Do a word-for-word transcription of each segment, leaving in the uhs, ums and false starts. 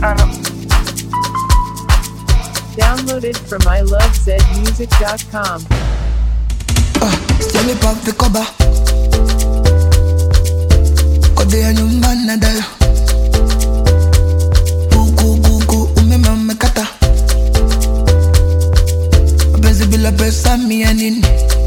Downloaded from I love Z music dot com. Ah, stiamo pa' fi coba Kode ya nyumba na dayo Buku buku umeme umekata Mapenzi bila pesa mia nini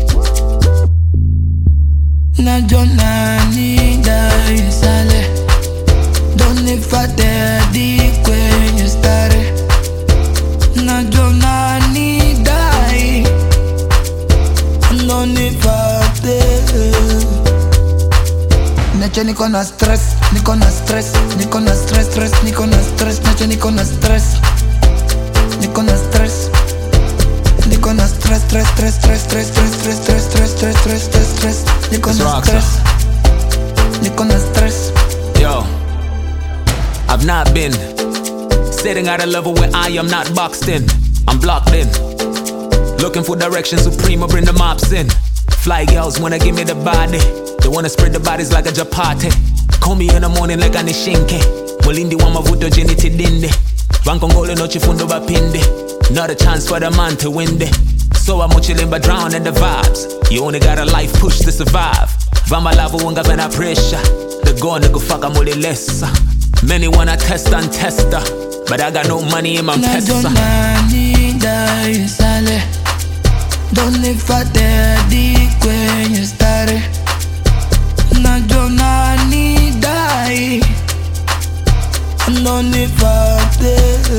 Na jona nida insale Don't nifate hadi kwenye stare Na jona nida No nifate Nache niko na stress, niko na stress Niko na stress, stress, niko na stress Nache niko na stress Niko na stress Niko na stress, stress, stress, stress, stress, stress, stress, stress, stress, stress, stress, stress, stress Niko na stress Niko na stress Yo, I've not been sitting at a level where I am not boxed in. I'm blocked in, looking for direction supreme, I bring the mops in. Fly girls wanna give me the body, they wanna spread the bodies like a chapati. Call me in the morning like a nishinke, mulindi wa mavuto jeni tidinde. Vankongole no chifundo bapinde, not a chance for the man to win de. So I'm chilling but drown in the vibes. You only got a life push to survive. Vama lava wonga vena pressure, the go nigga fuck I'm only less. Many wanna test and tester, but I got no money in my pesa. Na jona nida insale Don't nifate hadi kwenye stare Na jona nida No nifate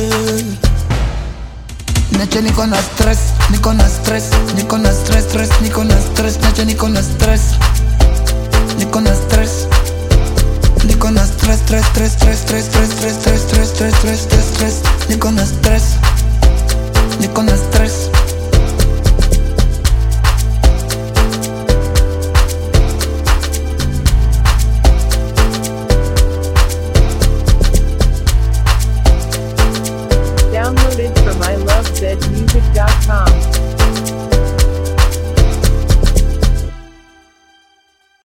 Nache niko na stress, niko na stress Niko na stress, stress, niko na stress Nache niko na stress Niko na stress Niko na stress, stress, stress, stress, stress, stress, stress, stress, stress, stress, stress, stress, stress Niko na stress Niko na stress Downloaded from I love Z music dot com.